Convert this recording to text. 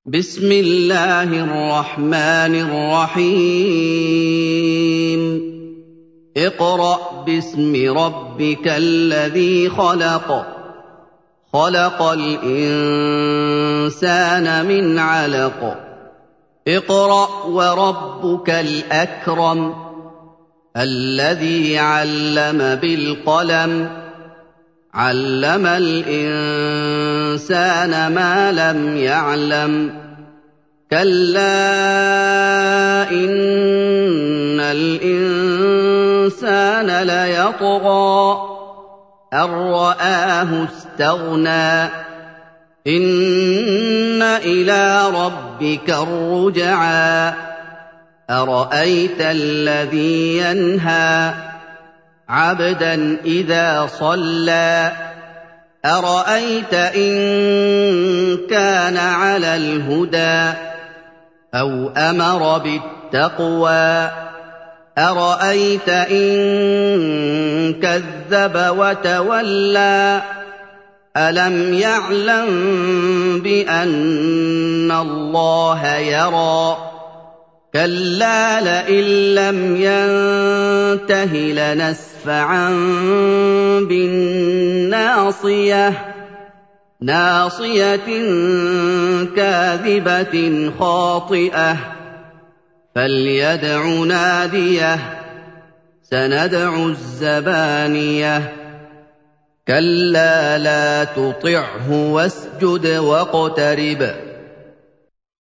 بسم الله الرحمن الرحيم اقرأ باسم ربك الذي خلق الإنسان من علق اقرأ وربك الأكرم الذي علم بالقلم علم الإنسان ما لم يعلم كلا إن الإنسان ليطغى أن رآه استغنى إن إلى ربك الرجعى أرأيت الذي ينهى عبدا إذا صلى أرأيت إن كان على الهدى أو أمر بالتقوى أرأيت إن كذب وتولى ألم يعلم بأن الله يرى كلا لئن لم ينته لنسفعا بالناصية ناصية كاذبة خاطئة فليدع ناديه سندع الزبانية كلا لا تطعه واسجد واقترب